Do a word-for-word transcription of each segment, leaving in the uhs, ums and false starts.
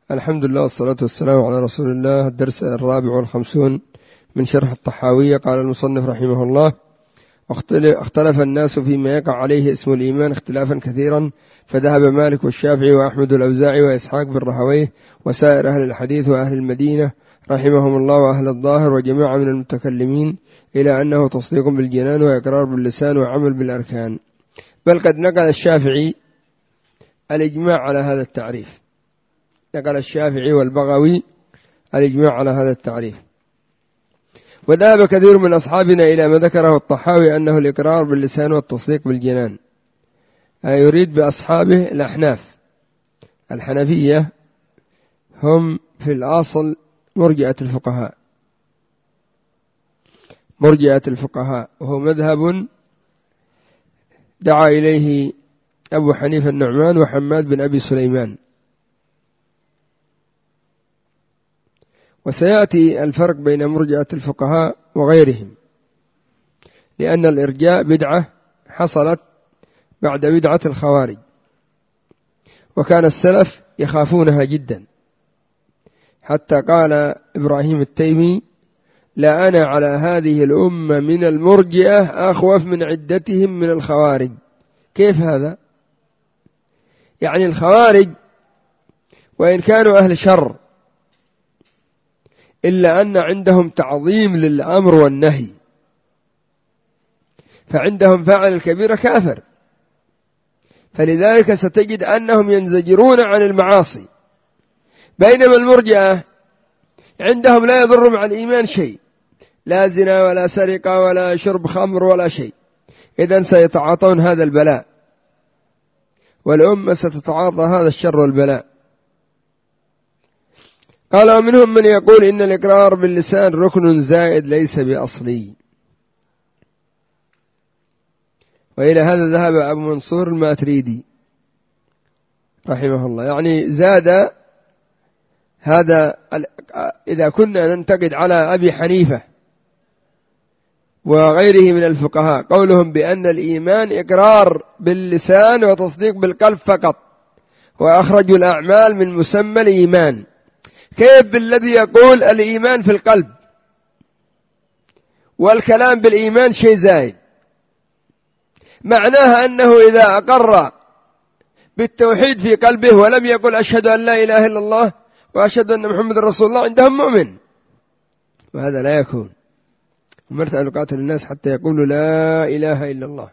الحمد لله والصلاة والسلام على رسول الله. الدرس الرابع والخمسون من شرح الطحاوية. قال المصنف رحمه الله: اختلف الناس فيما يقع عليه اسم الإيمان اختلافا كثيرا، فذهب مالك والشافعي وأحمد الأوزاعي وإسحاق بن راهويه وسائر أهل الحديث وأهل المدينة رحمهم الله وأهل الظاهر وجماعة من المتكلمين إلى أنه تصديق بالجنان وإقرار باللسان وعمل بالأركان، بل قد نقل الشافعي الإجماع على هذا التعريف. نقل الشافعي والبغوي الإجماع على هذا التعريف. وذهب كثير من أصحابنا إلى ما ذكره الطحاوي أنه الإقرار باللسان والتصديق بالجنان، أي يريد بأصحابه الأحناف. الحنفية هم في الأصل مرجئة الفقهاء مرجئة الفقهاء وهو مذهب دعا إليه أبو حنيفة النعمان وحماد بن أبي سليمان. وسيأتي الفرق بين مرجئة الفقهاء وغيرهم، لأن الإرجاء بدعة حصلت بعد بدعة الخوارج، وكان السلف يخافونها جدا، حتى قال إبراهيم التيمي: لا أنا على هذه الأمة من المرجئة أخوف من عدتهم من الخوارج. كيف هذا؟ يعني الخوارج وإن كانوا أهل شر إلا أن عندهم تعظيم للأمر والنهي، فعندهم فاعل الكبيرة كافر، فلذلك ستجد أنهم ينزجرون عن المعاصي، بينما المرجئة عندهم لا يضر مع الإيمان شيء، لا زنا ولا سرقة ولا شرب خمر ولا شيء، إذن سيتعاطون هذا البلاء، والأمة ستتعاطى هذا الشر والبلاء. قال: ومنهم من يقول إن الإقرار باللسان ركن زائد ليس بأصلي. وإلى هذا ذهب أبو منصور الماتريدي رحمه الله، يعني زاد هذا. إذا كنا ننتقد على أبي حنيفة وغيره من الفقهاء قولهم بأن الإيمان إقرار باللسان وتصديق بالقلب فقط، وأخرجوا الأعمال من مسمى الإيمان، كيف بالذي يقول الإيمان في القلب والكلام بالإيمان شيء زائد؟ معناها أنه إذا أقر بالتوحيد في قلبه ولم يقل أشهد أن لا إله إلا الله وأشهد أن محمد رسول الله عندهم مؤمن، وهذا لا يكون. أمرت أن أقاتل الناس حتى يقولوا لا إله إلا الله.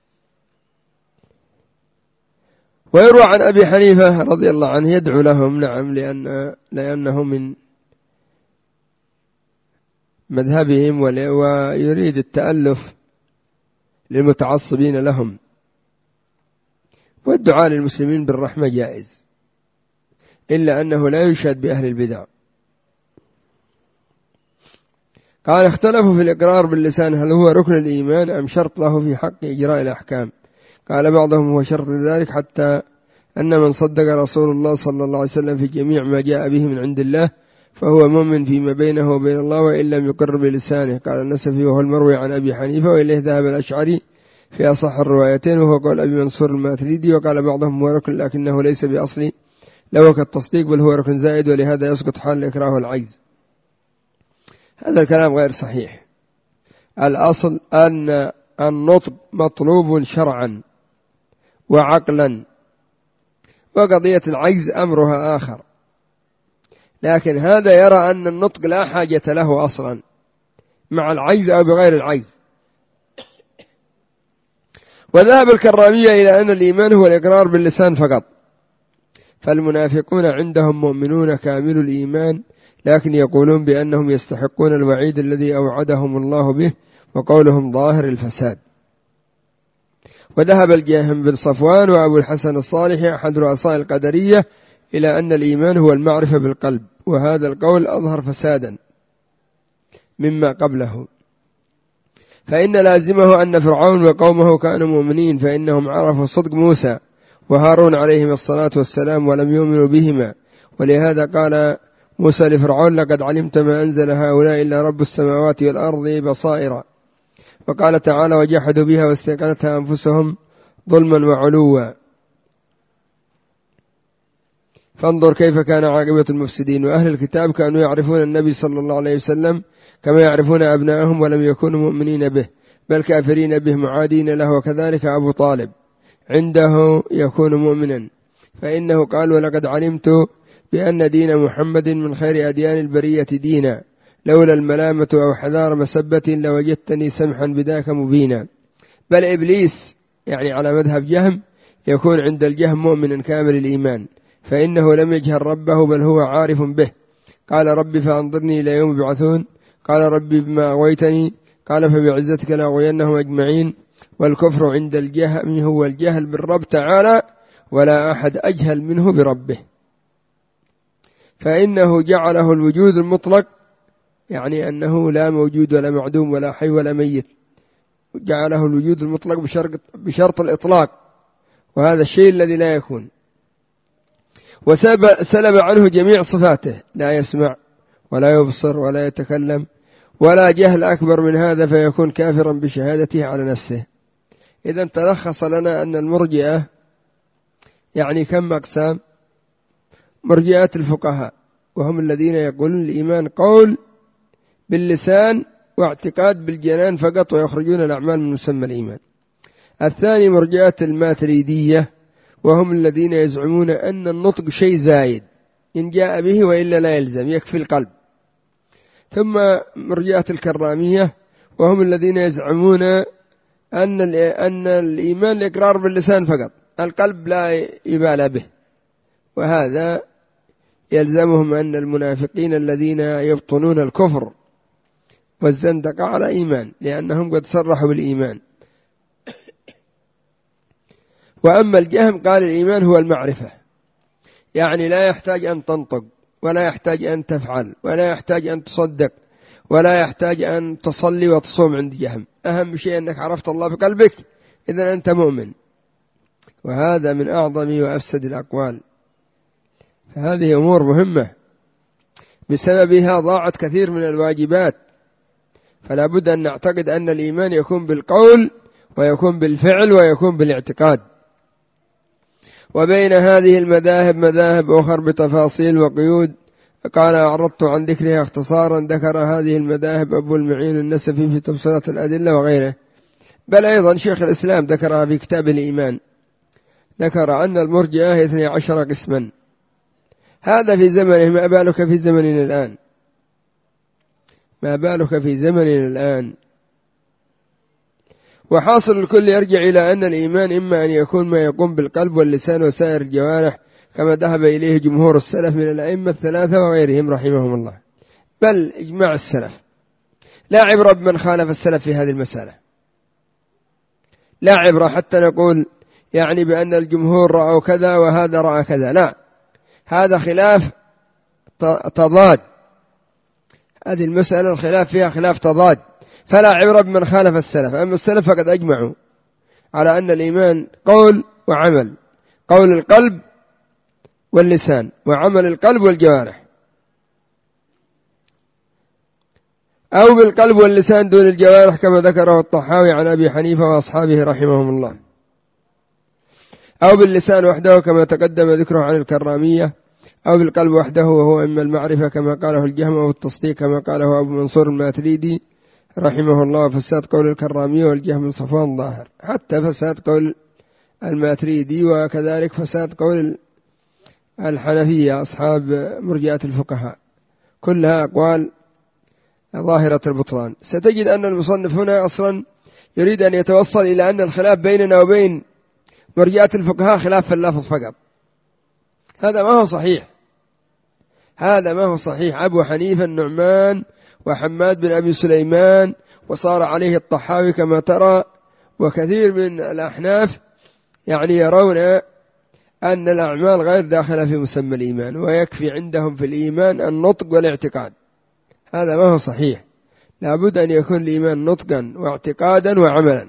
ويروى عن أبي حنيفة رضي الله عنه يدعو لهم، نعم، لأن لأنه من مذهبهم ويريد التألف للمتعصبين لهم، والدعاء للمسلمين بالرحمة جائز، إلا أنه لا يشهد بأهل البدع. قال: اختلفوا في الإقرار باللسان هل هو ركن الإيمان أم شرط له في حق إجراء الأحكام. قال بعضهم هو شرط لذلك، حتى أن من صدق رسول الله صلى الله عليه وسلم في جميع ما جاء به من عند الله فهو مؤمن فيما بينه وبين الله وإن لم يقر بلسانه. قال النسفي وهو المروي عن أبي حنيفة، وإليه ذهب الأشعري في أصح الروايتين، وهو قول أبي منصور الماتريدي. وقال بعضهم هو ركن لكنه ليس بأصلي لو كالتصديق، بل هو ركن زائد، ولهذا يسقط حال الإكراه والعجز. هذا الكلام غير صحيح. الأصل أن النطق مطلوب شرعا وعقلا، وقضية العجز أمرها آخر، لكن هذا يرى أن النطق لا حاجة له أصلا مع العجز أو بغير العجز. وذهب الكرامية إلى أن الإيمان هو الإقرار باللسان فقط، فالمنافقون عندهم مؤمنون كامل الإيمان، لكن يقولون بأنهم يستحقون الوعيد الذي أوعدهم الله به، وقولهم ظاهر الفساد. وذهب الجهم بن صفوان وأبو الحسن الصالحي أحد رؤساء القدرية إلى أن الإيمان هو المعرفة بالقلب، وهذا القول أظهر فسادا مما قبله، فإن لازمه أن فرعون وقومه كانوا مؤمنين، فإنهم عرفوا صدق موسى وهارون عليهم الصلاة والسلام ولم يؤمنوا بهما. ولهذا قال موسى لفرعون: لقد علمت ما أنزل هؤلاء إلا رب السماوات والأرض بصائر. وقال تعالى: وجحدوا بها واستيقنتها أنفسهم ظلما وعلوا. فانظر كيف كان عاقبة المفسدين. وأهل الكتاب كانوا يعرفون النبي صلى الله عليه وسلم كما يعرفون أبنائهم ولم يكونوا مؤمنين به بل كافرين به معادين له. وكذلك أبو طالب عنده يكون مؤمنا، فإنه قال: ولقد علمت بأن دين محمد من خير أديان البرية دينا، لولا الملامة أو حذار مسبة لوجدتني سمحا بذاك مبينا. بل إبليس يعني على مذهب جهم يكون عند الجهم مؤمنا كامل الإيمان، فإنه لم يجهل ربه بل هو عارف به. قال: رب فأنظرني إلى يوم يبعثون. قال: ربي بما أغويتني. قال: فبعزتك لأغوينهم أجمعين. والكفر عند الجهم هو الجهل بالرب تعالى، ولا أحد أجهل منه بربه، فإنه جعله الوجود المطلق، يعني أنه لا موجود ولا معدوم ولا حي ولا ميت، جعله الوجود المطلق بشرط, بشرط الإطلاق، وهذا الشيء الذي لا يكون. وسلب عنه جميع صفاته، لا يسمع ولا يبصر ولا يتكلم ولا جهل أكبر من هذا، فيكون كافرا بشهادته على نفسه. إذن تلخص لنا أن المرجئة يعني كم أقسام؟ مرجئات الفقهاء، وهم الذين يقولون الإيمان قول باللسان واعتقاد بالجنان فقط، ويخرجون الأعمال من مسمى الإيمان. الثاني مرجئات الماتريدية، وهم الذين يزعمون أن النطق شيء زايد إن جاء به وإلا لا يلزم، يكفي القلب. ثم مرجئات الكرامية، وهم الذين يزعمون أن أن الإيمان الإقرار باللسان فقط، القلب لا يبالى به. وهذا يلزمهم أن المنافقين الذين يبطنون الكفر والزندقة على إيمان، لأنهم قد صرحوا بالإيمان. وأما الجهم قال الإيمان هو المعرفة، يعني لا يحتاج أن تنطق ولا يحتاج أن تفعل ولا يحتاج أن تصدق ولا يحتاج أن تصلي وتصوم. عند جهم أهم شيء أنك عرفت الله بقلبك، إذن أنت مؤمن. وهذا من أعظم وأفسد الأقوال، فهذه أمور مهمة بسببها ضاعت كثير من الواجبات. فلا بد أن نعتقد أن الإيمان يكون بالقول ويكون بالفعل ويكون بالاعتقاد. وبين هذه المذاهب مذاهب أخرى بتفاصيل وقيود، قال: أعرضت عن ذكرها اختصارا. ذكر هذه المذاهب أبو المعين النسفي في تبصرة الأدلة وغيره، بل أيضا شيخ الإسلام ذكرها في كتاب الإيمان. ذكر أن المرجئة اثني عشر قسما، هذا في زمنه، ما بالك في زمننا الآن؟ ما بالك في زمننا الآن؟ وحاصل الكل يرجع إلى أن الإيمان إما أن يكون ما يقوم بالقلب واللسان وسائر الجوارح، كما ذهب إليه جمهور السلف من الأئمة الثلاثة وغيرهم رحمهم الله، بل إجماع السلف. لا عبرة بمن خالف السلف في هذه المسألة، لا عبرة حتى نقول يعني بأن الجمهور رأوا كذا وهذا رأى كذا، لا، هذا خلاف تضاد، هذه المسألة الخلاف فيها خلاف تضاد، فلا عبرة بمن خالف السلف. أما السلف فقد أجمعوا على أن الإيمان قول وعمل، قول القلب واللسان وعمل القلب والجوارح، أو بالقلب واللسان دون الجوارح، كما ذكره الطحاوي عن أبي حنيفة وأصحابه رحمهم الله، أو باللسان وحده كما تقدم ذكره عن الكرامية، أو بالقلب وحده وهو إما المعرفة كما قاله الجهم، أو التصديق كما قاله أبو منصور الماتريدي رحمه الله. فساد قول الكرامية والجهم من صفوان ظاهر، حتى فساد قول الماتريدي، وكذلك فساد قول الحنفية أصحاب مرجئة الفقهاء، كلها أقوال ظاهرة البطلان. ستجد أن المصنف هنا أصلا يريد أن يتوصل إلى أن الخلاف بيننا وبين مرجئة الفقهاء خلاف في اللفظ فقط. هذا ما هو صحيح، هذا ما هو صحيح. أبو حنيفة النعمان وحماد بن أبي سليمان وصار عليه الطحاوي كما ترى، وكثير من الأحناف يعني يرون أن الأعمال غير داخلة في مسمى الإيمان، ويكفي عندهم في الإيمان النطق والاعتقاد. هذا ما هو صحيح، لابد أن يكون الإيمان نطقا واعتقادا وعملا.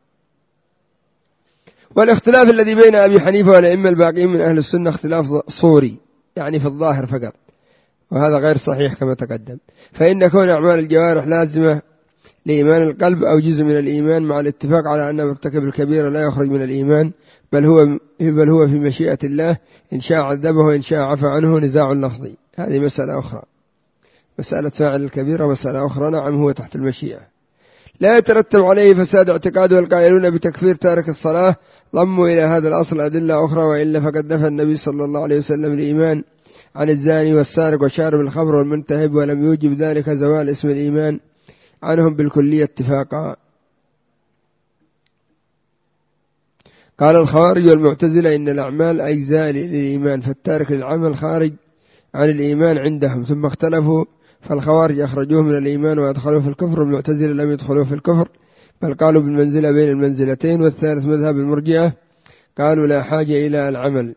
والاختلاف الذي بين أبي حنيفة والأئمة الباقين من أهل السنة اختلاف صوري، يعني في الظاهر فقط، وهذا غير صحيح كما تقدم. فإن كون أعمال الجوارح لازمة لإيمان القلب أو جزء من الإيمان، مع الاتفاق على أن مرتكب الكبيرة لا يخرج من الإيمان، بل هو بل هو في مشيئة الله، إن شاء عذبه وإن شاء عفى عنه. نزاع لفظي، هذه مسألة أخرى. مسألة فاعل الكبيرة مسألة أخرى، نعم هو تحت المشيئة. لا يترتب عليه فساد اعتقاد، والقائلون بتكفير تارك الصلاة ضموا إلى هذا الأصل أدلة أخرى، وإلا فقد نفى النبي صلى الله عليه وسلم الإيمان عن الزاني والسارق وشارب الخمر والمنتهب، ولم يوجب ذلك زوال اسم الإيمان عنهم بالكلية اتفاقا. قال الخوارج والمعتزلة إن الأعمال أجزاء للإيمان، فالتارك للعمل خارج عن الإيمان عندهم، ثم اختلفوا، فالخوارج أخرجوه من الإيمان وأدخلوه في الكفر، والمعتزلة لم يدخلوه في الكفر بل قالوا بالمنزلة بين المنزلتين. والثالث مذهب المرجئة، قالوا لا حاجة إلى العمل،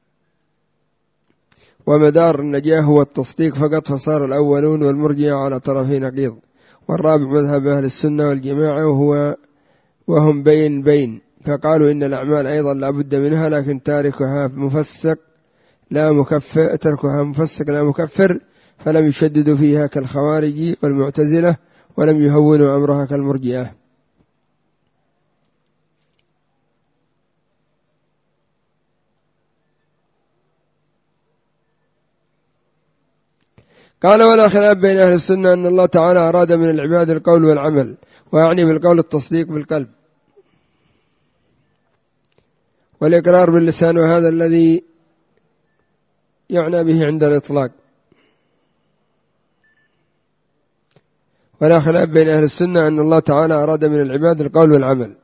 ومدار النجاة هو التصديق فقط، فصار الأولون والمرجئة على طرفي نقيض. والرابع مذهب أهل السنة والجماعة وهو وهم بين بين، فقالوا إن الأعمال أيضا لا بد منها، لكن تاركها مفسق لا مكفر تركها مفسق لا مكفر، فلم يشددوا فيها كالخوارج والمعتزلة، ولم يهونوا أمرها كالمرجئة. قال ولا خلاف بين أهل السنة أن الله تعالى أراد من العباد القول والعمل، ويعني بالقول التصديق بالقلب والإقرار باللسان، وهذا الذي يعنى به عند الإطلاق. ولا خلاف بين أهل السنة أن الله تعالى أراد من العباد القول والعمل،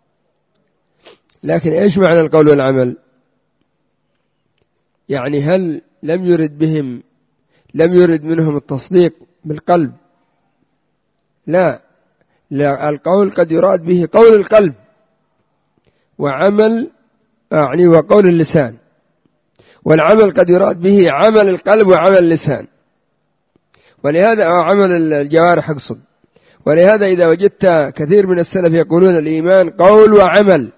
لكن إيش معنى القول والعمل؟ يعني هل لم يرد بهم لم يرد منهم التصديق بالقلب؟ لا, لا القول قد يراد به قول القلب وعمل يعني وقول اللسان، والعمل قد يراد به عمل القلب وعمل اللسان، ولهذا عمل الجوارح أقصد. ولهذا إذا وجدت كثير من السلف يقولون الإيمان قول وعمل،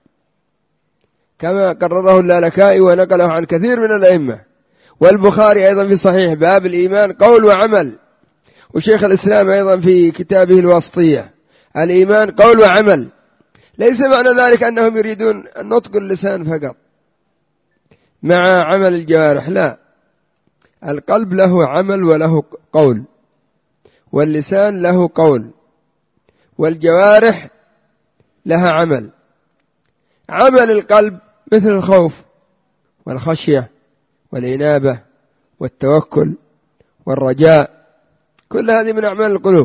كما قرره اللالكائي ونقله عن كثير من الأئمة، والبخاري أيضا في صحيح باب الإيمان قول وعمل، وشيخ الإسلام أيضا في كتابه الواسطية الإيمان قول وعمل. ليس معنى ذلك أنهم يريدون نطق اللسان فقط مع عمل الجوارح، لا، القلب له عمل وله قول، واللسان له قول، والجوارح لها عمل. عمل القلب مثل الخوف والخشية والإنابة والتوكل والرجاء، كل هذه من أعمال القلوب،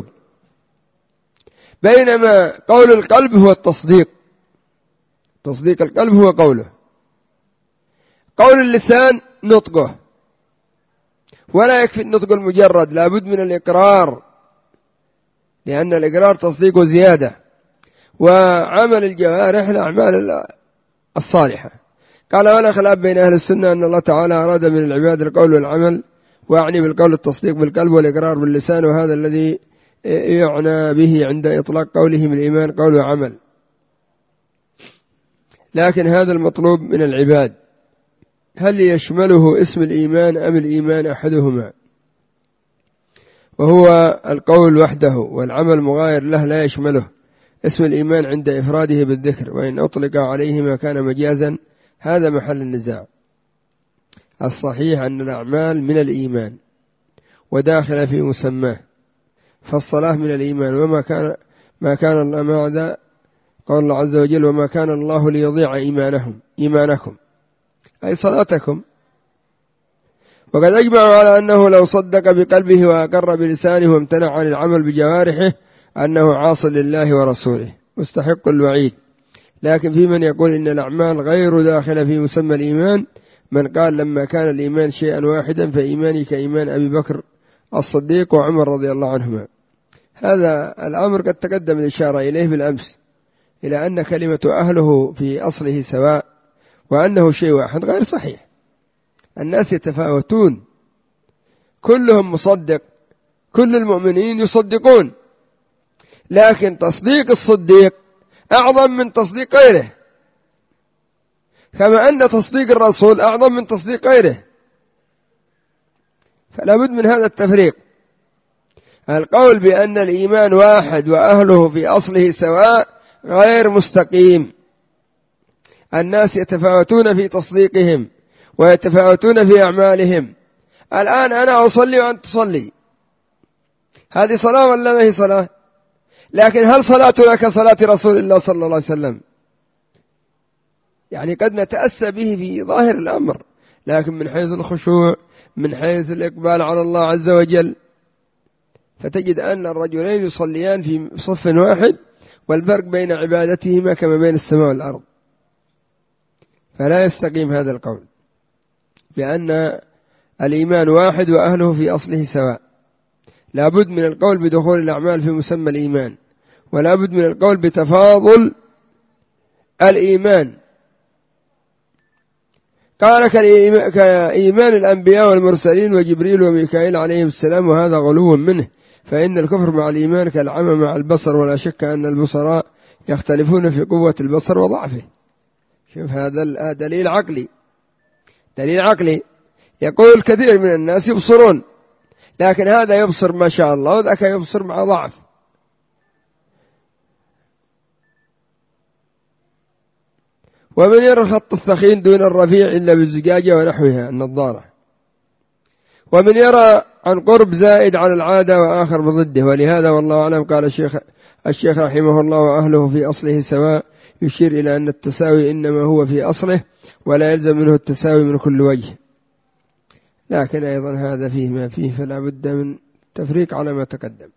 بينما قول القلب هو التصديق، تصديق القلب هو قوله. قول اللسان نطقه، ولا يكفي النطق المجرد، لا بد من الإقرار، لأن الإقرار تصديق زيادة. وعمل الجوارح الأعمال الصالحة. قال ولا خلاف بين أهل السنة أن الله تعالى أراد من العباد القول والعمل، وأعني بالقول التصديق بالقلب والإقرار باللسان، وهذا الذي يعنى به عند إطلاق قولهم الإيمان قول وعمل. لكن هذا المطلوب من العباد، هل يشمله اسم الإيمان أم الإيمان أحدهما؟ وهو القول وحده، والعمل مغاير له لا يشمله اسم الإيمان عند إفراده بالذكر، وإن أطلق عليه ما كان مجازا هذا محل النزاع. الصحيح أن الأعمال من الإيمان وداخل في مسماه، فالصلاة من الإيمان، وما كان ما كان الله معذا قال الله عز وجل وما كان الله ليضيع إيمانهم إيمانكم أي صلاتكم. وقد أجمعوا على أنه لو صدق بقلبه وأقر بلسانه وامتنع عن العمل بجوارحه أنه عاص لله ورسوله مستحق الوعيد. لكن في من يقول إن الأعمال غير داخلة في مسمى الإيمان، من قال لما كان الإيمان شيئا واحدا فإيماني كإيمان أبي بكر الصديق وعمر رضي الله عنهما. هذا الأمر قد تقدم الإشارة إليه بالأمس، إلى أن كلمة أهله في أصله سواء، وأنه شيء واحد غير صحيح. الناس يتفاوتون، كلهم مصدق، كل المؤمنين يصدقون، لكن تصديق الصديق أعظم من تصديق غيره، كما أن تصديق الرسول أعظم من تصديق غيره، فلا بد من هذا التفريق. القول بأن الإيمان واحد وأهله في أصله سواء غير مستقيم. الناس يتفاوتون في تصديقهم ويتفاوتون في أعمالهم. الآن أنا أصلي وأنت تصلي، هذه صلاة ولا ما هي صلاة؟ لكن هل صلاتنا كصلاة رسول الله صلى الله عليه وسلم؟ يعني قد نتأسى به في ظاهر الأمر، لكن من حيث الخشوع، من حيث الإقبال على الله عز وجل، فتجد أن الرجلين يصليان في صف واحد والفرق بين عبادتهما كما بين السماء والأرض. فلا يستقيم هذا القول بأن الإيمان واحد وأهله في أصله سواء. لا بد من القول بدخول الأعمال في مسمى الإيمان، ولا بد من القول بتفاضل الإيمان. قال كإيمان الأنبياء والمرسلين وجبريل وميكائيل عليهم السلام، وهذا غلو منه، فإن الكفر مع الإيمان كالعمى مع البصر، ولا شك أن البصراء يختلفون في قوة البصر وضعفه. شوف هذا دليل عقلي، دليل عقلي. يقول كثير من الناس يبصرون، لكن هذا يبصر ما شاء الله وذاك يبصر مع ضعف. ومن يرى الخط الثخين دون الرفيع إلا بالزجاجة ونحوها النظارة، ومن يرى عن قرب زائد على العادة وآخر بضده. ولهذا والله أعلم قال الشيخ الشيخ رحمه الله وأهله في أصله سواء، يشير إلى أن التساوي إنما هو في أصله ولا يلزم منه التساوي من كل وجه. لكن أيضا هذا فيه ما فيه، فلا بد من تفريق على ما تقدم.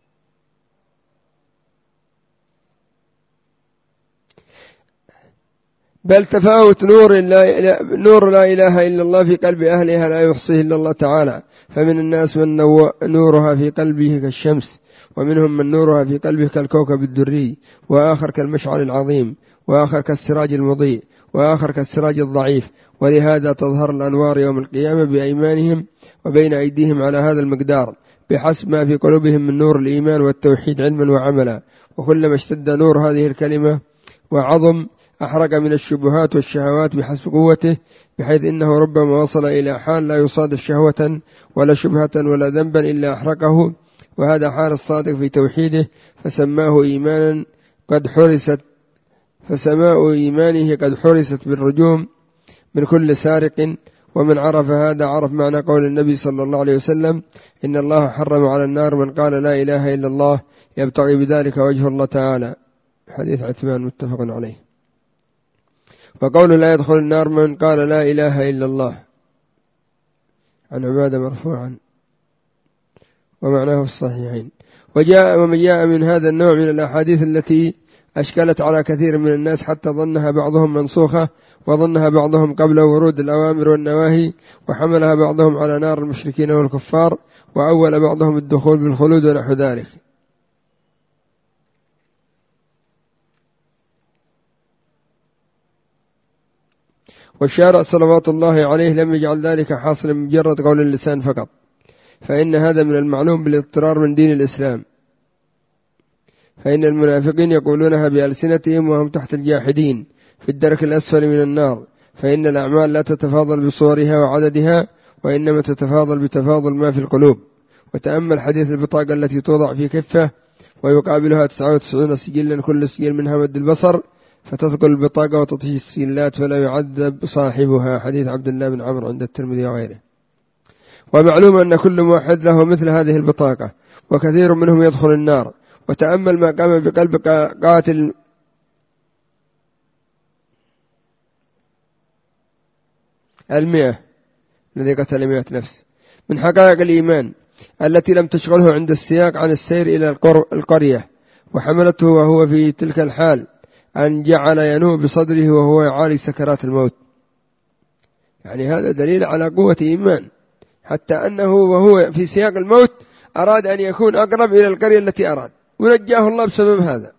بل تفاوت نور لا, نور لا إله إلا الله في قلب أهلها لا يحصيه إلا الله تعالى. فمن الناس من نورها في قلبه كالشمس، ومنهم من نورها في قلبه كالكوكب الدري، وآخر كالمشعل العظيم، وآخر كالسراج المضيء، وآخر كالسراج الضعيف. ولهذا تظهر الأنوار يوم القيامة بأيمانهم وبين أيديهم على هذا المقدار، بحسب ما في قلوبهم من نور الإيمان والتوحيد علما وعملا. وكلما اشتد نور هذه الكلمة وعظم أحرق من الشبهات والشهوات بحسب قوته، بحيث إنه ربما وصل إلى حال لا يصادف شهوة ولا شبهة ولا ذنبا إلا أحرقه. وهذا حال الصادق في توحيده، فسماه إيمانا قد حرست فسماء إيمانه قد حرست بالرجوم من كل سارق. ومن عرف هذا عرف معنى قول النبي صلى الله عليه وسلم: إن الله حرم على النار من قال لا إله إلا الله يبتغي بذلك وجه الله تعالى. حديث عثمان متفق عليه. وقول لا يدخل النار من قال لا إله إلا الله عن عبادة مرفوعا، ومعناه في الصحيحين. وجاء وما جاء من هذا النوع من الأحاديث التي أشكلت على كثير من الناس حتى ظنها بعضهم منسوخة، وظنها بعضهم قبل ورود الأوامر والنواهي، وحملها بعضهم على نار المشركين والكفار، وأول بعضهم الدخول بالخلود ونحو ذلك. والشارع صلوات الله عليه لم يجعل ذلك حاصلا مجرد قول اللسان فقط، فإن هذا من المعلوم بالاضطرار من دين الإسلام. فإن المنافقين يقولونها بألسنتهم وهم تحت الجاحدين في الدرك الأسفل من النار. فإن الأعمال لا تتفاضل بصورها وعددها، وإنما تتفاضل بتفاضل ما في القلوب. وتأمل حديث البطاقة التي توضع في كفة ويقابلها تسعة وتسعين سجلا كل سجل منها مد البصر، فتثقل البطاقة وتطيش السجلات فلا يعذب صاحبها. حديث عبد الله بن عمرو عند الترمذي وغيره. ومعلوم أن كل واحد له مثل هذه البطاقة، وكثير منهم يدخل النار. وتأمل ما قام بقلب قاتل المئة الذي قتل مئة نفس من حقائق الإيمان التي لم تشغله عند السياق عن السير إلى القرية، وحملته وهو في تلك الحال أن جعل ينوء بصدره وهو يعاني سكرات الموت. يعني هذا دليل على قوة إيمان، حتى أنه وهو في سياق الموت أراد أن يكون أقرب إلى القرية التي أراد، ونجاه الله بسبب هذا.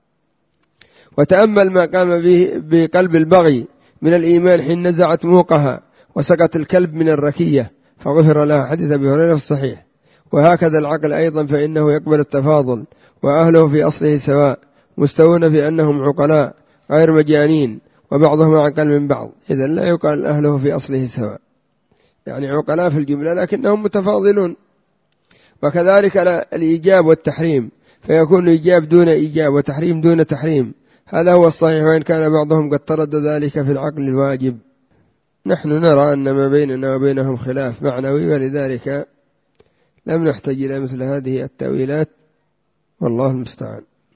وتأمل ما قام به بقلب البغي من الإيمان حين نزعت موقها وسقط الكلب من الركية فغفر لها. حديث أبي هريرة في الصحيح. وهكذا العقل أيضا، فإنه يقبل التفاضل، وأهله في أصله سواء، مستوون في أنهم عقلاء غير مجانين، وبعضهم عقل من بعض. إذن لا يقال أهله في أصله سواء، يعني عقلاء في الجملة لكنهم متفاضلون. وكذلك الإيجاب والتحريم، فيكون إيجاب دون إيجاب وتحريم دون تحريم، هذا هو الصحيح، وإن كان بعضهم قد ترد ذلك في العقل الواجب. نحن نرى أن ما بيننا وبينهم خلاف معنوي، ولذلك لم نحتج إلى مثل هذه التأويلات، والله المستعان.